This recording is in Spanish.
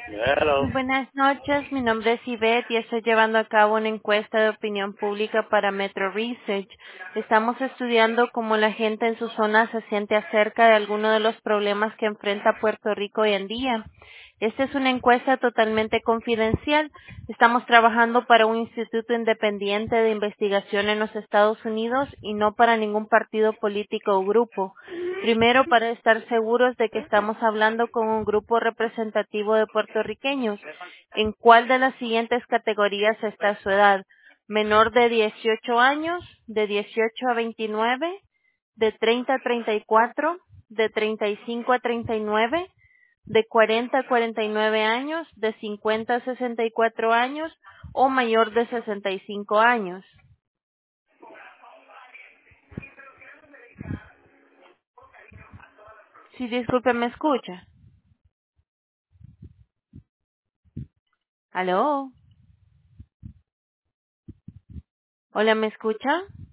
Hello. Muy buenas noches, mi nombre es Ivette y estoy llevando a cabo una encuesta de opinión pública para Metro Research. Estamos estudiando cómo la gente en su zona se siente acerca de algunos de los problemas que enfrenta Puerto Rico hoy en día. Esta es una encuesta totalmente confidencial. Estamos trabajando para un instituto independiente de investigación en los Estados Unidos y no para ningún partido político o grupo. Primero, para estar seguros de que estamos hablando con un grupo representativo de puertorriqueños. ¿En cuál de las siguientes categorías está su edad? Menor de 18 años, de 18 a 29, de 30 a 34, de 35 a 39, de 40 a 49 años, de 50 a 64 años o mayor de 65 años. Sí, disculpe, ¿me escucha? ¿Aló? Hola, ¿me escucha?